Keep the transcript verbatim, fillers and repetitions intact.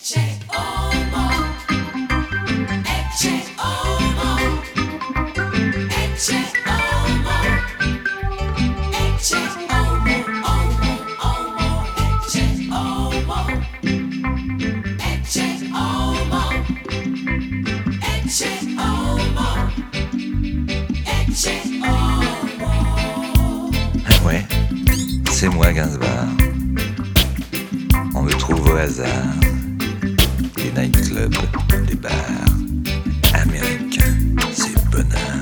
Ouais, c'est moi Gainsbourg. On me trouve au hasard. Les nightclubs, les bars américains, c'est bonheur.